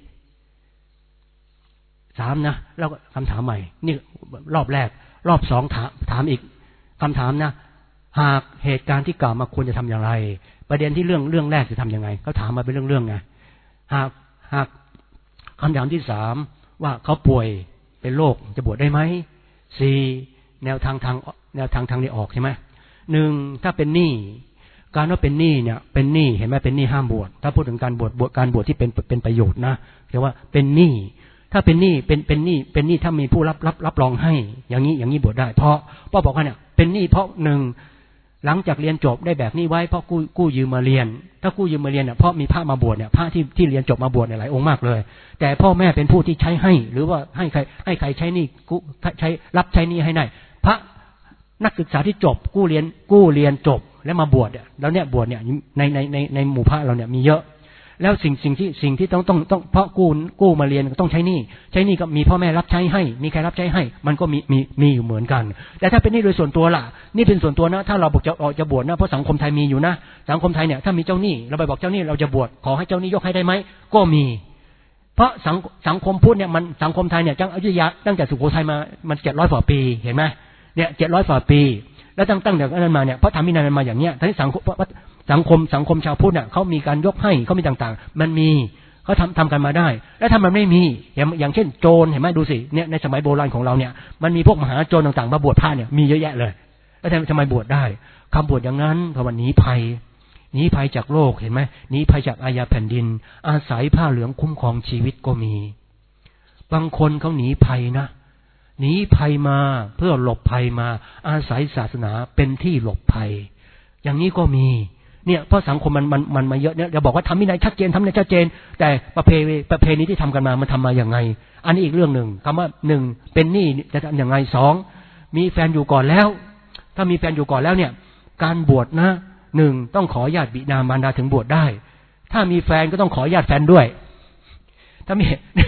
สามนะแล้วคำถามใหม่นี่รอบแรกรอบสองถามถามอีกคำถามนะหากเหตุการณ์ที่กล่าวมาควรจะทำอย่างไรประเด็นที่เรื่องเรื่องแรกจะทำยังไงเขาถามมาเป็นเรื่องเรื่องไงหากหากคำถามที่สามว่าเขาป่วยเป็นโรคจะบวชได้ไหมสี่แนวทางทางแนวทางทางนี้ออกใช่ไหมหนึ่งถ้าเป็นหนี้การว่าเป็นหนี้เนี่ยเป็นหนี้เห็นไหมเป็นหนี้ห้ามบวชถ้าพูดถึงการบวชบวชการบวชที่เป็นเป็นประโยชน์นะแต่ว่าเป็นหนี้ถ้าเป็นหนี้เป็นเป็นหนี้เป็นหนี้ถ้ามีผู้รับรับรับรองให้อย่างนี้อย่างนี้บวชได้เพราะพ่อบอกว่าเนี่ยเป็นหนี้เพราะหนึ่งหลังจากเรียนจบได้แบบนี้ไว้เพราะกู้กู้ยืมมาเรียนถ้ากู้ยืมมาเรียนเนี่ยเพราะมีพระมาบวชเนี่ยพระที่ที่เรียนจบมาบวชเนี่ยหลายองค์มากเลยแต่พ่อแม่เป็นผู้ที่ใช้ให้หรือว่าให้ใครให้ใครใช้หนี้กู้ใช้รับใช้หนี้ให้ได้พระนักศึกษาที่จบกู้เรียนกู้เรียนจบแล้วมาบวชเนี่ยแล้วเนี่ยบวชเนี่ยในในในในหมู่พระเราเนี่ยมีเยอะแล้วสิ่งสิ่งที่สิ่งที่ต้องต้องต้องเพราะกู้กู้มาเรียนต้องใช้หนี้ใช้หนี้ก็มีพ่อแม่รับใช้ให้มีใครรับใช้ให้มันก็มีมีมีอยู่เหมือนกันแต่ถ้าเป็นหนี้โดยส่วนตัวล่ะนี่เป็นส่วนตัวนะถ้าเราบอกจะจะบวชนะเพราะสังคมไทยมีอยู่นะสังคมไทยเนี่ยถ้ามีเจ้าหนี้เราไปบอกเจ้าหนี้เราจะบวชขอให้เจ้าหนี้ยกให้ได้ไหมก็มีเพราะสังสังคมพุทธเนี่ยมันสังคมไทยเนี่ยตั้งอยุธยาตั้งแต่สุโขทัยมามันเจ็ดร้อยกว่าปีเห็นไหมเนี่ยเจ็ดร้อยกว่าปีแล้วตั้งตั้งแต่นั้นมาเนี่ยพระธรรมวินัยมันมาอย่างเนี้ยทั้งสังคมสังคมสังคมชาวพุทธเนี่ยเขามีการยกให้เขามีต่างๆมันมีเขาทำทำกันมาได้แล้วถ้ามันไม่มีอย่างอย่างเช่นโจรเห็นไหมดูสิเนี่ยในสมัยโบราณของเราเนี่ยมันมีพวกมหาโจรต่างๆมาบวชพระเนี่ยมีเยอะแยะเลยแล้วทำไมบวชได้คำบวชอย่างนั้นเพราะว่าหนีภัยหนีภัยจากโลกเห็นไหมหนีภัยจากอาญาแผ่นดินอาศัยผ้าเหลืองคุ้มครองชีวิตก็มีบางคนเขาหนีภัยนะหนีภัยมาเพื่อหลบภัยมาอาศัยศาสนาเป็นที่หลบภัยอย่างนี้ก็มีเนี่ยเพราะสังคมมันมันมันมาเยอะเนี่ยจะบอกว่าทำวินัยชัดเจนทำวินัยชัดเจนแต่ประเพณีประเพณีที่ทำกันมามันทำมาอย่างไงอันนี้อีกเรื่องหนึ่งคำว่าหนึ่งเป็นหนี้จะทำอย่างไงสองมีแฟนอยู่ก่อนแล้วถ้ามีแฟนอยู่ก่อนแล้วเนี่ยการบวชนะหนึ่งต้องขอญาติบิดามารดาถึงบวชได้ถ้ามีแฟนก็ต้องขอญาติแฟนด้วยถ้ามี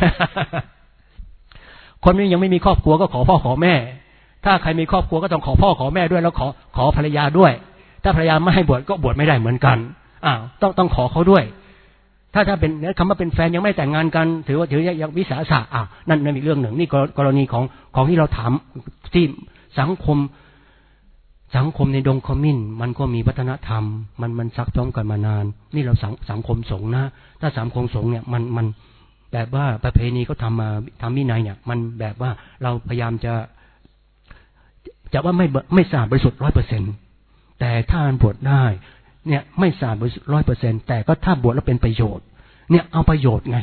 คนนี้ยังไม่มีครอบครัวก็ขอพ่อขอแม่ถ้าใครมีครอบครัวก็ต้องขอพ่อขอแม่ด้วยแล้วขอขอภรรยาด้วยถ้าภรรยาไม่ให้บวชก็บวชไม่ได้เหมือนกันอ้าวต้องต้องขอเขาด้วยถ้าถ้าเป็นคำว่าเป็นแฟนยังไม่แต่งงานกันถือว่าถือยังวิสาสะอ้าวนั่นนั่นอีกเรื่องหนึ่งนี่กรณีของของที่เราถามที่สังคมสังคมในดงขมิ้นมันก็มีวัฒนธรรมมันมันซักซ้อมกันมานานนี่เราสังสังคมสงฆ์นะถ้าสังคมสงฆ์เนี่ยมันมันแบบว่าประเพณีเขาทำมาทำวินัยเนี่ยมันแบบว่าเราพยายามจะจะว่าไม่ไม่สะอาดบริสุทธิ์ร้อยเปอร์เซ็นต์แต่ถ้าบวชได้เนี่ยไม่สะอาดบริสุทธิ์ร้อยเปอร์เซ็นต์แต่ก็ถ้าบวชแล้วเป็นประโยชน์เนี่ยเอาประโยชน์ไง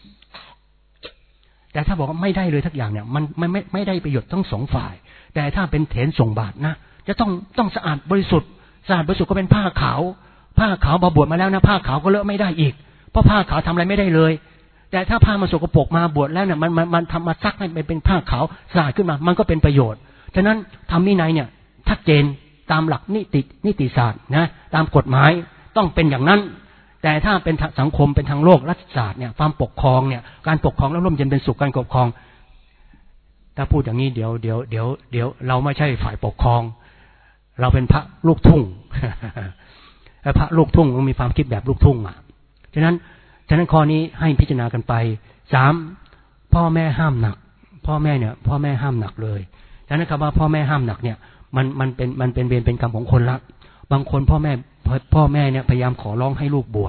แต่ถ้าบอกว่าไม่ได้เลยทักอย่างเนี่ยมันไม่ไม่ไม่ได้ประโยชน์ทั้งสองฝ่ายแต่ถ้าเป็นเถรส่งบาตรนะจะต้องต้องสะอาดบริสุทธิ์สะอาดบริสุทธิ์ก็เป็นผ้าขาวผ้าขาวพอบวชมาแล้วนะผ้าขาวก็เลอะไม่ได้อีกเพราะผ้าขาวทำอะไรไม่ได้เลยแต่ถ้าผ้ามันสกปรกมาบวชแล้วเนี่ยมันมันมันทำมาซักให้มันเป็นผ้าขาวสะอาดขึ้นมามันก็เป็นประโยชน์ฉะนั้นทำวินัยเนี่ยชัดเจนตามหลักนิตินิติศาสตร์นะตามกฎหมายต้องเป็นอย่างนั้นแต่ถ้าเป็นสังคมเป็นทางโลกรัฐศาสตร์เนี่ยความปกครองเนี่ยการปกครองแล้วร่มเย็นเป็นสุขการปกครองถ้าพูดอย่างนี้เดี๋ยวเดี๋ยวเดี๋ยวเดี๋ยวเราไม่ใช่ฝ่ายปกครองเราเป็นพระลูกทุ่ง พระลูกทุ่งมันมีความคิดแบบลูกทุ่งอ่ะฉะนั้นฉะนั้นข้อนี้ให้พิจารณากันไปสามพ่อแม่ห้ามหนักพ่อแม่เนี่ยพ่อแม่ห้ามหนักเลยฉะนั้นคำว่าพ่อแม่ห้ามหนักเนี่ยมันมันเป็นมันเป็นเวรเป็นกรรมของคนละบางคนพ่อแม่พ่อแม่เนี่ยพยายามขอร้องให้ลูกบวช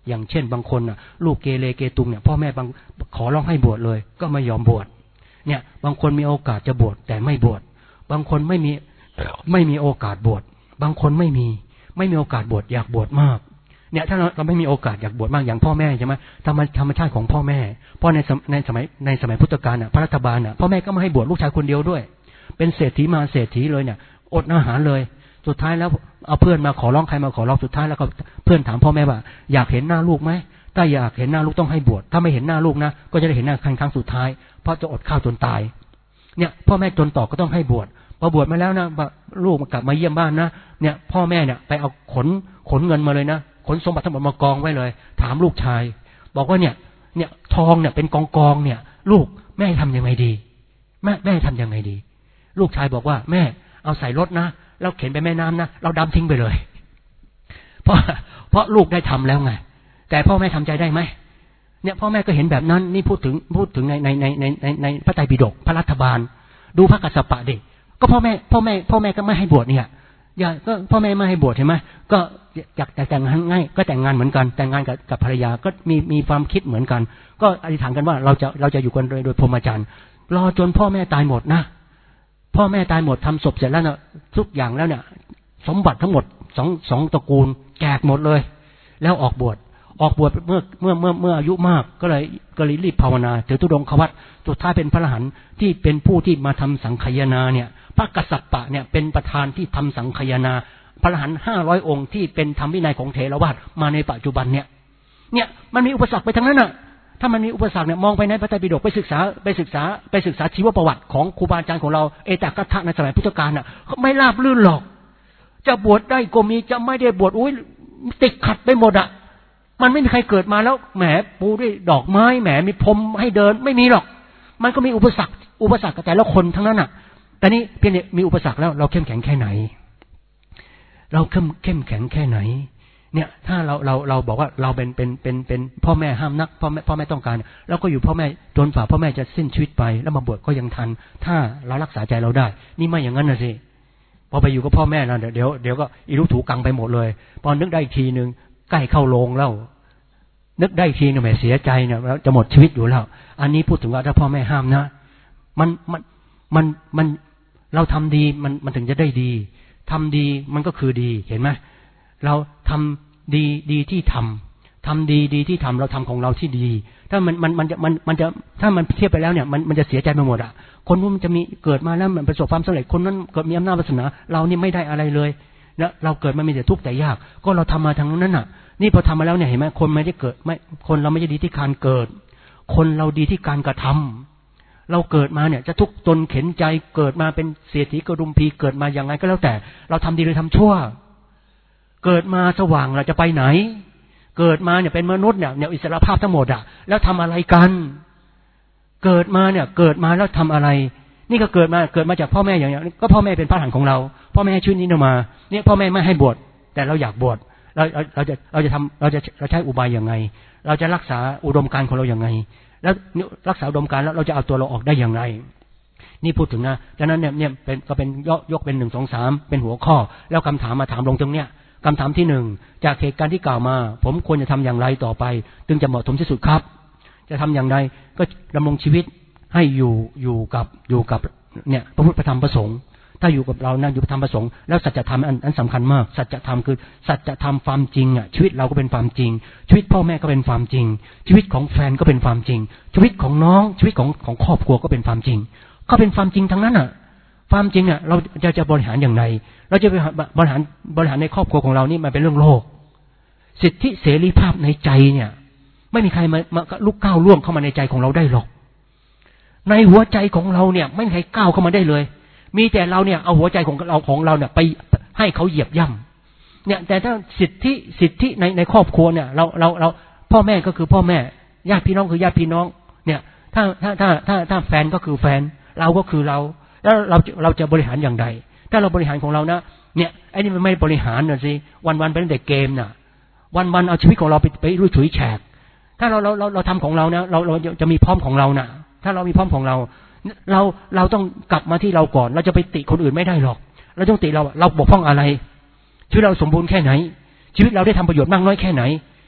อย่างเช่นบางคนน่ะลูกเกเรเกตุงเนี่ยพ่อแม่บางขอร้องให้บวชเลยก็ไม่ยอมบวชเนี่ยบางคนมีโอกาสจะบวชแต่ไม่บวชบางคนไม่มีไม่มีโอกาสบวชบางคนไม่มีไม่มีโอกาสบวชอยากบวชมากเนี่ยถ้าเราเราไม่มีโอกาสอยากบวชมากอย่างพ่อแม่ใช่ไหมธรรมธรรมชาติของพ่อแม่เพราะในในสมัยในสมัยพุทธกาลน่ะพระรัฐบาลน่ะพ่อแม่ก็ไม่ให้บวชลูกชายคนเดียวด้วยเป็นเศรษฐีมาเศรษฐีเลยเนี่ยอดอาหารเลยสุดท้ายแล้วเอาเพื่อนมาขอร้องใครมาขอร้องสุดท้ายแล้วก็เพื่อนถามพ่อแม่ว่าอยากเห็นหน้าลูกไหมถ้าอยากเห็นหน้าลูกต้องให้บวชถ้าไม่เห็นหน้าลูกนะก็จะได้เห็นหน้าครั้งครั้งสุดท้ายเพราะจะอดข้าวจนตายเนี่ยพ่อแม่จนต่อก็ต้องให้บวชพอบวชมาแล้วนะลูกมากลับมาเยี่ยมบ้านนะเนี่ยพ่อแม่เนี่ยไปเอาขนขนเงินมาเลยนะขนสมบัติทั้งหมดมากองไว้เลยถามลูกชายบอกว่าเนี่ยเนี่ยทองเนี่ยเป็นกองกองเนี่ยลูกแม่ทำยังไงดีแม่แม่ทำยังไงดีลูกชายบอกว่าแม่เอาใส่รถนะแล้วเข็นไปแม่น้ำนะเราดำทิ้งไปเลยเพราะเพราะลูกได้ทำแล้วไงแต่พ่อแม่ทำใจได้ไหมเนี่ยพ่อแม่ก็เห็นแบบนั้นนี่พูดถึงพูดถึงในในในในในในพระไตรปิฎกพระรัฐบาลดูพระกัสสปะดิก็พ่อแม่พ่อแม่พ่อแม่ก็ไม่ให้บวชเนี่ยอย่าก็พ่อแม่ไม่ให้บวชเห็นไหมก็อยากแต่งงานง่ายก็แต่งงานเหมือนกันแต่งงานกับกับภรรยาก็มีมีความคิดเหมือนกันก็อธิษฐานกันว่าเราจะเราจะอยู่กันโดยโดยพรหมจรรย์รอจนพ่อแม่ตายหมดนะพ่อแม่ตายหมดทำศพเสร็จแล้วนะทุกอย่างแล้วเนี่ยสมบัติทั้งหมดสองสองตระกูลแจกหมดเลยแล้วออกบวชออกบวชเมื่อเมื่อเมื่อเมื่ออายุมากก็เลยก็เลยรีบภาวนาถือธุดงควัตรสุดท้ายเป็นพระอรหันต์ที่เป็นผู้ที่มาทำสังคายนาเนี่ยพระกัสสปะเนี่ยเป็นประธานที่ทำสังคายนาพระอรหันต์ห้าร้อยองค์ที่เป็นธรรมวินัยของเถรวาทมาในปัจจุบันเนี่ยเนี่ยมันมีอุปสรรคไปทั้งนั้นน่ะถ้ามันมีอุปสรรคเนี่ยมองไปในพระไตรปิฎกไปศึกษาไปศึกษาไปศึกษาชีวประวัติของครูบาอาจารย์ของเราเอตกัฏฐะในสมัยพุทธกาลน่ะไม่ราบรื่นหรอกจะบวชได้ก็มีจะไม่ได้บวชอุ้ยติดขัดไปหมดอ่ะมันไม่มีใครเกิดมาแล้วแหมปูด้วยดอกไม้แหมมีพรมให้เดินไม่มีหรอกมันก็มีอุปสรรคอุปสรรคกับแต่ละคนทั้งนั้นน่ะแต่นี่เพียงมีอุปสรรคแล้วเราเข้มแข็งแค่ไหนเราเข้มเข้มแข็งแค่ไหนเนี่ยถ้าเราเราเราบอกว่าเราเป็นเป็นเป็นเป็นพ่อแม่ห้ามนักพ่อแม่พ่อแม่ต้องการเราก็อยู่พ่อแม่จนฝ่าพ่อแม่จะสิ้นชีวิตไปแล้วมาบวชก็ยังทันถ้าเรารักษาใจเราได้นี่ไม่อย่างนั้นนะสิพอไปอยู่กับพ่อแม่แล้วเดี๋ยวเดี๋ยวก็อีรุถูกังไปหมดเลยพอนึกได้อีกทีนึงใกล้เข้าโรงแล้วนึกได้ทีนึงแหมเสียใจเนี่ยจะหมดชีวิตอยู่แล้วอันนี้พูดถึงว่าถ้าพ่อแม่ห้ามนะมันมันมันมันเราทำดีมันมันถึงจะได้ดีทำดีมันก็คือดีเห็นไหมเราทำดีดีที่ทำทำดีดีที่ทำเราทำของเราที่ดีถ้ามันมันมันจะมันมันจะถ้ามันเทียบไปแล้วเนี่ยมันมันจะเสียใจไปหมดอ่ะคนนู้นมันจะมีเกิดมาแล้วมันประสบความสำเร็จคนนั้นเกิดมีอำนาจวาสนาเรานี่ไม่ได้อะไรเลยนะเราเกิดมามีแต่ทุกข์แต่ยากก็เราทำมาทางนั้นน่ะนี่พอทำมาแล้วเนี่ยเห็นไหมคนไม่ได้เกิดไม่คนเราไม่ได้ดีที่การเกิดคนเราดีที่การกระทำเราเกิดมาเนี่ยจะทุกข์จนเข็นใจเกิดมาเป็นเศรษฐีกระดุมพีเกิดมาอย่างไรก็แล้วแต่เราทำดีหรือทำชั่วเกิดมาสว่างเราจะไปไหนเกิดมาเนี่ยเป็นมนุษย์เนี่ยเนี่ยอิสรภาพทั้งหมดอ่ะแล้วทำอะไรกันเกิดมาเนี่ยเกิดมาแล้วทำอะไรนี่ก็เกิดมาเกิดมาจากพ่อแม่อย่างเงี้ยก็พ่อแม่เป็นพระอรหันต์ของเราพ่อแม่ให้ชีวิตนี้มาเนี่ยพ่อแม่ไม่ให้บวชแต่เราอยากบวชเราเราจะเราจะทำเราจะเราใช้อุบายยังไงเราจะรักษาอุดมการณ์ของเราอย่างไงแล้วรักษาอุดมการณ์แล้วเราจะเอาตัวเราออกได้อย่างไรนี่พูดถึงนะดังนั้นเนี่ยเนี่ยเป็นก็เป็นยกยกเป็นหนึ่งสองสามเป็นหัวข้อแล้วคำถามมาถามลงตรงเนี้ยคำถามที่หนึ่งจากเหตุการณ์ที่กล่าวมาผมควรจะทำอย่างไรต่อไปจึงจะเหมาะสมที่สุดครับจะทำอย่างไรก็ดำรงชีวิตให้อยู่อยู่กับอยู่กับเนี่ยพระพุทธธรรมประสงค์ถ้าอยู่กับเรานะอยู่กับธรรมประสงค์แล้วสัจธรรมอันอันสำคัญมากสัจธรรมคือสัจธรรมความจริงอ่ะชีวิตเราก็เป็นความจริงชีวิตพ่อแม่ก็เป็นความจริงชีวิตของแฟนก็เป็นความจริงชีวิตของน้องชีวิตของของครอบครัวก็เป็นความจริงก็เป็นความจริงทั้งนั้นอ่ะความจริงอ่ะเราจะจะบริหารอย่างไรเราจะบริหารบริหารในครอบครัวของเรานี่มันเป็นเรื่องโลกสิทธิเสรีภาพในใจเนี่ยไม่มีใครมามาลุกก้าวล่วงเข้ามาในใจของเราได้หรอกในหัวใจของเราเนี่ยไม่มีใครก้าวเข้ามาได้เลยมีแต่เราเนี่ยเอาหัวใจของเราของเราเนี่ยไปให้เขาเหยียบย่ำเนี่ยแต่ถ้าสิทธิสิทธิในในครอบครัวเนี่ยเราเราเราพ่อแม่ก็คือพ่อแม่ญาติพี่น้องคือญาติพี่น้องเนี่ยถ้าถ้าถ้าถ้าถ้าแฟนก็คือแฟนเราก็คือเราแล้วเราเราจะบริหารอย่างไรถ้าเราบริหารของเรานะเนี่ยไอ้นี่มันไม่บริหารนะสิวันวันเป็นแต่เกมน่ะวันวันเอาชีวิตของเราไปไปลุยฉุยแฉกถ้าเราเราเราเราทำของเรานะเราเราจะมีพร้อมของเราน่ะถ้าเรามีพร้อมของเราเราเราต้องกลับมาที่เราก่อนเราจะไปติคนอื่นไม่ได้หรอกเราต้องติเราเราบกพร่องอะไรชีวิตเราสมบูรณ์แค่ไหนชีวิตเราได้ทำประโยชน์มากน้อยแค่ไหน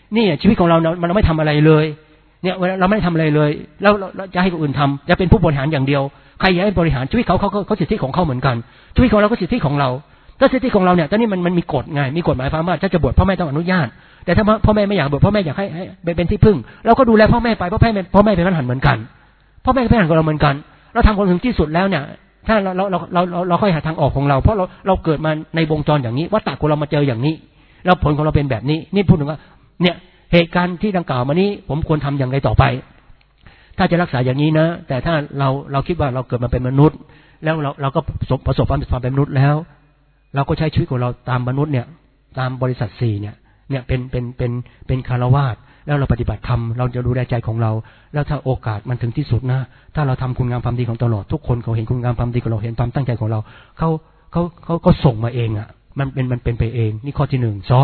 นี่ชีวิตของเราเราเราไม่ทำอะไรเลยเนี่ยเราไม่ได้ทำอะไรเลยแล้วเราจะให้คนอื่นทำจะเป็นผู้บริหารอย่างเดียวใครอยากให้บริหารชีวิตเขาเขาเขาสิทธิของเขาเหมือนกันชีวิตของเราก็สิทธิของเราถ้าสิทธิของเราเนี่ยตอนนี้มันมันมีกฎไงมีกฎหมายความว่าถ้าจะบวชพ่อแม่ต้องอนุญาตแต่ถ้าพ่อแม่ไม่อยากบวชพ่อแม่อยากให้ให้เป็นที่พึ่งเราก็ดูแลพ่อแม่ไปเพราะพ่อแม่พ่อแม่เป็นพระอรหันต์เหมือนกันพ่อแม่เป็นพระอรหันต์กับเราเหมือนกันเราทำความถึงที่สุดแล้วเนี่ยถ้าเราเราเราเราเราเราค่อยหาทางออกของเราเพราะเราเราเกิดมาในวงจรอย่างนี้วัฏฏะของเรามาเจออย่างนี้แล้วผลของเราเป็นแบบนี้นี่พูดถึงว่าเนี่ยเหตุการณ์ที่ดังกล่าวมานี้ผมควรทำอย่างไรต่อไปถ้าจะรักษาอย่างนี้นะแต่ถ้าเราเราคิดว่าเราเกิดมาเป็นมนุษย์แล้วเราเราก็ประสบประสบความเป็นมนุษย์แล้วเราก็ใช้ชีวิตของเราตามมนุษย์เนี่ยตามบริษัทสี่เนี่ยเนี่ยเป็นเป็นเป็นเป็นคฤหัสถ์แล้วเราปฏิบัติธรรมเราจะดูแลใจของเราแล้วถ้าโอกาสมันถึงที่สุดนะถ้าเราทำคุณงามความดีของตลอดทุกคนเขาเห็นคุณงามความดีของเราเห็นความตั้งใจของเราเขาเขาเขาก็ส่งมาเองอ่ะมันเป็นมันเป็นไปเองนี่ข้อที่หนึ่งสอง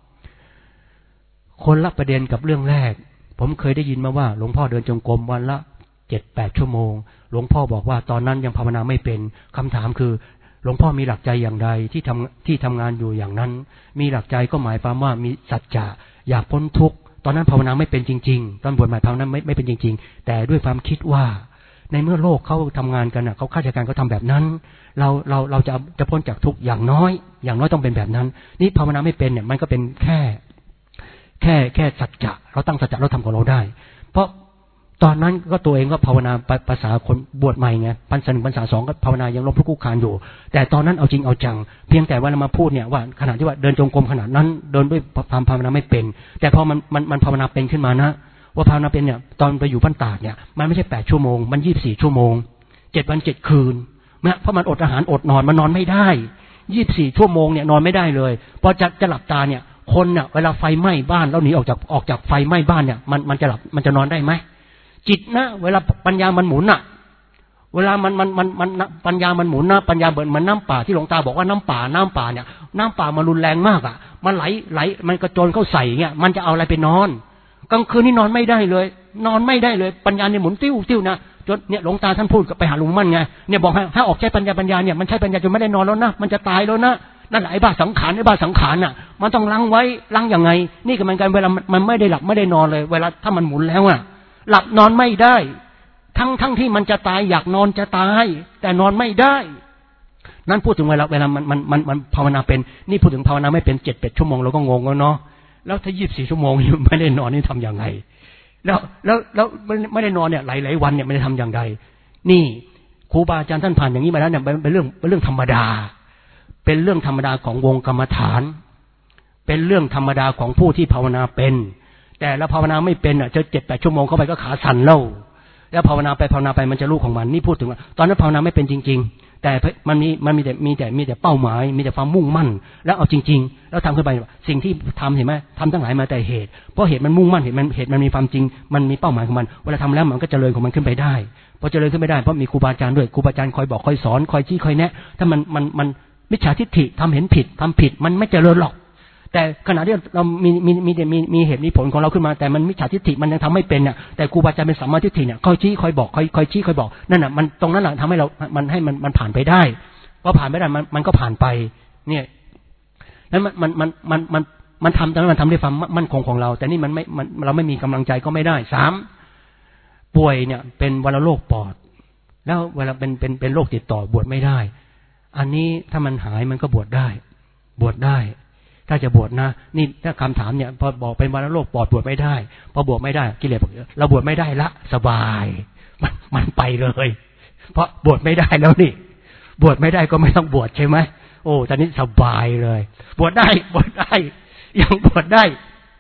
คนละประเด็นกับเรื่องแรกผมเคยได้ยินมาว่าหลวงพ่อเดินจงกรมวันละเจ็ดแปดชั่วโมงหลวงพ่อบอกว่าตอนนั้นยังภาวนาไม่เป็นคำถามคือหลวงพ่อมีหลักใจอย่างไรที่ทำที่ทำงานอยู่อย่างนั้นมีหลักใจก็หมายความว่ามีสัจจะอยากพ้นทุกข์ตอนนั้นภาวนาไม่เป็นจริงๆตอนบวชใหม่ภาวนาไม่ไม่เป็นจริงๆแต่ด้วยความคิดว่าในเมื่อโลกเขาทำงานกันอ่ะเขาข้าราชการเขาทำแบบนั้นเราเราเราจะจะพ้นจากทุกข์อย่างน้อยอย่างน้อยต้องเป็นแบบนั้นนี่ภาวนาไม่เป็นเนี่ยมันก็เป็นแค่แค่แค่สัจจะเราตั้งสัจจะเราทำของเราได้เพราะตอนนั้นก็ตัวเองก็ภาวนาภาษาคนบวชใหม่ไงพรรษาหนึ่งพรรษาสองก็ภาวนายังล้มลุกคลุกคลานอยู่แต่ตอนนั้นเอาจริงเอาจังเพียงแต่ว่าเรามาพูดเนี่ยว่าขณะที่ว่าเดินจงกรมขนาดนั้นเดินด้วยความภาวนาไม่เป็นแต่พอมันมันมันภาวนาเป็นขึ้นมานะว่าภาวนาเป็นเนี่ยตอนไปอยู่บ้านตากเนี่ยมันไม่ใช่แปดชั่วโมงมันยี่สิบสี่ชั่วโมงเจ็ดวันเจ็ดคืนนะเพราะมันอดอาหารอดนอนมันนอนไม่ได้ยี่สิบสี่ชั่วโมงเนี่ยนอนไม่ได้เลยพอจะจะหลับตาเนี่ยคนเนี่ยเวลาไฟไหม้บ้านแล้วหนีออกจากออกจากไฟไหม้บ้านเนี่ยมันมันจะหลับมันจะนอนได้ไหมจิตนะเวลาปัญญามันหมุนน่ะเวลามันมันมันมันปัญญามันหมุนนะปัญญาเหมือนมันน้ำป่าที่หลวงตาบอกว่าน้ำป่าน้ำป่าเนี่ยน้ำป่ามันรุนแรงมากอ่ะมันไหลไหลมันกระโจนเข้าใส่เงี้ยมันจะเอาอะไรไปนอนกลางคืนนี่นอนไม่ได้เลยนอนไม่ได้เลยปัญญาเนี่ยหมุนติ้วติ้วนะจนเนี่ยหลวงตาท่านพูดไปหาหลวงมั่นไงเนี่ยบอกให้ถ้าออกใช้ปัญญาปัญญาเนี่ยมันใช้ปัญญาจนไม่ได้นอนแล้วนะมันจะตายแล้วนะนั่นแหละไอ้บ้าสังขารไอ้บ้าสังขารน่ะมันต้องล้างไว้ล้างยังไงนี่ก็เหมือนกันเวลามันไม่ได้หลับไม่ได้นอนเลยเวลาถ้ามันหมุนแล้วอ่ะหลับนอนไม่ได้ทั้งทั้งที่มันจะตายอยากนอนจะตายแต่นอนไม่ได้นั่นพูดถึงเวลาเวลามันมันมันมันภาวนาเป็นนี่พูดถึงภาวนาไม่เป็นเจ็ดแปดชั่วโมงเราก็งงแล้วเนาะแล้วถ้ายี่สิบสี่ชั่วโมงไม่ได้นอนนี่ทำยังไงแล้วแล้วแล้วไม่ได้นอนเนี่ยหลายหลายวันเนี่ยไม่ได้ทำอย่างไรนี่ครูบาอาจารย์ท่านผ่านอย่างนี้มาแล้วเนี่ยเป็นเรื่องเป็นเรื่องธรรมดาเป็นเรื่องธรรมดาของวงกรรมฐานเป็นเรื่องธรรมดาของผู้ที่ภาวนาเป็นแต่เราภาวนาไม่เป็นอ่ะจะเจ็ดแปดชั่วโมงเข้าไปก็ขาสั่นเล่าแล้วภาวนาไปภาวนาไปมันจะรู้ของมันนี่พูดถึงว่าตอนนั้นภาวนาไม่เป็นจริงๆแต่มันมีมันมีแต่มีแต่มีแต่เป้าหมายมีแต่ความมุ่งมั่นแล้วเอาจริงๆแล้วทำขึ้นไปสิ่งที่ทำเห็นไหมทำทั้งหลายมาแต่เหตุเพราะเหตุมันมุ่งมั่นเหตุมันเหตุมันมีความจริงมันมีเป้าหมายของมันเวลาทำแล้วมันก็เจริญของมันขึ้นไปได้พอเจริญขึ้นไปได้เพราะมีครูบาอาจารย์ด้วยครูบาอาจารย์คอยบอกคอยสอนคอยชี้คอยแนะถ้ามันมันมันมิจฉาทิฏฐิทำเห็นผิดทำผิดมันไม่เจริญหรอกแต่ขณะที่เรามีมีมีมีมีเหตุมีผลของเราขึ้นมาแต่มันมิจฉาทิฏฐิมันยังทำไม่เป็นเนี่ยแต่ครูบาอาจารย์เป็นสัมมาทิฏฐิเนี่ยคอยชี้คอยบอกคอยคอยชี้คอยบอกนั่นน่ะมันตรงนั้นแหละทำให้เรามันให้มันมันผ่านไปได้พอผ่านไม่ได้มันมันก็ผ่านไปเนี่ยนั้นมันมันมันมันมันมันทำตอนนั้นมันทำด้วยความมั่นคงของเราแต่นี่มันไม่มันเราไม่มีกำลังใจก็ไม่ได้สามป่วยเนี่ยเป็นวัณโรคปอดแล้วเวลาเป็นเป็นเป็นโรคติดต่อบวชไม่ได้อันนี้ถ้ามันหายมันก็บวชได้บวชได้ถ้าจะบวชนะนี่ถ้าคำถามเนี่ยพอบอกเป็นวัณโรคปอดบวชไม่ได้พอบวชไม่ได้กิเลสบอกเราบวชไม่ได้ละสบายมันมันไปเลยเพราะบวชไม่ได้แล้วนี่บวชไม่ได้ก็ไม่ต้องบวชใช่ไหมโอ้ตอนนี้สบายเลยบวชได้บวชได้ยังบวชได้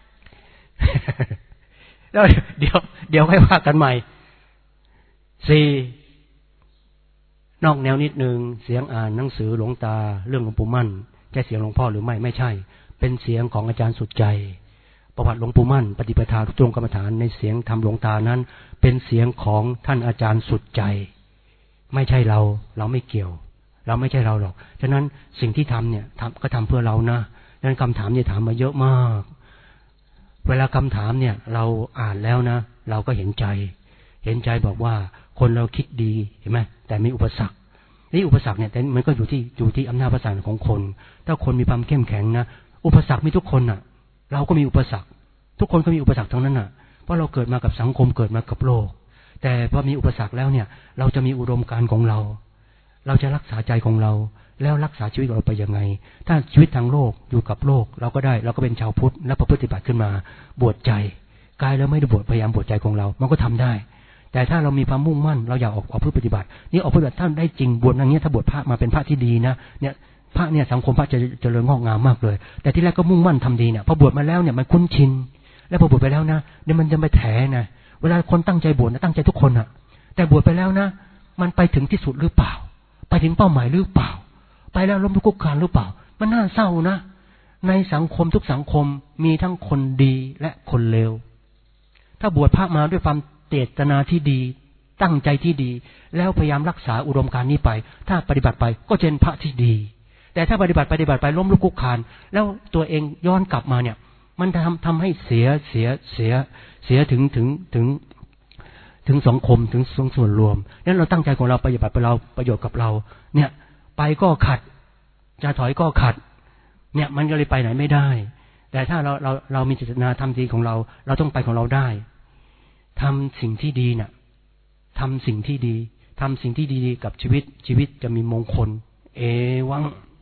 แล้วเดี๋ยวเดี๋ยวให้ว่ากันใหม่สี่นอกแนวนิดนึงเสียงอ่านหนังสือหลวงตาเรื่องหลวงปู่มั่นแค่เสียงหลวงพ่อหรือไม่ไม่ใช่เป็นเสียงของอาจารย์สุดใจประวัติหลวงปู่มั่นปฏิปทาตรงกรรมฐานในเสียงธรรมหลวงตานั้นเป็นเสียงของท่านอาจารย์สุดใจไม่ใช่เราเราไม่เกี่ยวเราไม่ใช่เราหรอกฉะนั้นสิ่งที่ทำเนี่ยทำก็ทำเพื่อเรานะดังนั้นคำถามเนี่ยถามมาเยอะมากเวลาคำถามเนี่ยเราอ่านแล้วนะเราก็เห็นใจเห็นใจบอกว่าคนเราคิดดีเห็นไหมแต่มีอุปสรรคนี่อุปสรรคเนี่ยแต่มันก็อยู่ที่อยู่ที่อำนาจประสานของคนถ้าคนมีความเข้มแข็งนะอุปสรรคมีทุกคนน่ะเราก็มีอุปสรรคทุกคนก็มีอุปสรรคทั้งนั้นน่ะเพราะเราเกิดมากับสังคมเกิดมากับโลกแต่พอมีอุปสรรคแล้วเนี่ยเราจะมีอุดมการณ์ของเราเราจะรักษาใจของเราแล้วรักษาชีวิตเราไปยังไงถ้าชีวิตทางโลกอยู่กับโลกเราก็ได้เราก็เป็นชาวพุทธและประพฤติบัติขึ้นมาบวชใจกายแล้วไม่ได้บวชพยายามบวชใจของเรามันก็ทำได้แต่ถ้าเรามีความมุ่งมั่นเราอยากออกออกเพื่อปฏิบัตินี่ออกปฏิบัติท่านได้จริงบวชอย่างเงี้ยถ้าบวชพระมาเป็นพระที่ดีนะเนี่ยพระเนี่ยสังคมพระจะเจริญงอกงามมากเลยแต่ที่แรกก็มุ่งมั่นทำดีเนี่ยพอบวชมาแล้วเนี่ยมันคุ้นชินแล้วพอบวชไปแล้วนะเดี๋ยวมันจะไปแถนะเวลาคนตั้งใจบวชนะตั้งใจทุกคนอะแต่บวชไปแล้วนะมันไปถึงที่สุดหรือเปล่าไปถึงเป้าหมายหรือเปล่าไปแล้วล้มลุกคลุกคลานหรือเปล่ามันน่าเศร้านะในสังคมทุกสังคมมีทั้งคนดีและคนเลวถ้าบวชพระมาด้วยความเจตนาที่ดีตั้งใจที่ดีแล้วพยายามรักษาอุดมการณ์นี้ไปถ้าปฏิบัติไปก็จะเป็นพระที่ดีแต่ถ้าปฏิบัติปฏิบัติไปล้มลุกคลุกคลานแล้วตัวเองย้อนกลับมาเนี่ยมันทำทำให้เสียเสียเสียเสียถึงถึงถึงถึงสังคมถึงส่วนรวมนั้นเราตั้งใจของเราปฏิบัติไปเราประโยชน์กับเราเนี่ยไปก็ขัดจะถอยก็ขัดเนี่ยมันก็เลยไปไหนไม่ได้แต่ถ้าเราเราเรามีเจตนาทำดีของเราเราต้องไปของเราได้ทำสิ่งที่ดีน่ะทำสิ่งที่ดีทำสิ่งที่ดีๆกับชีวิตชีวิตจะมีมงคลเอวัง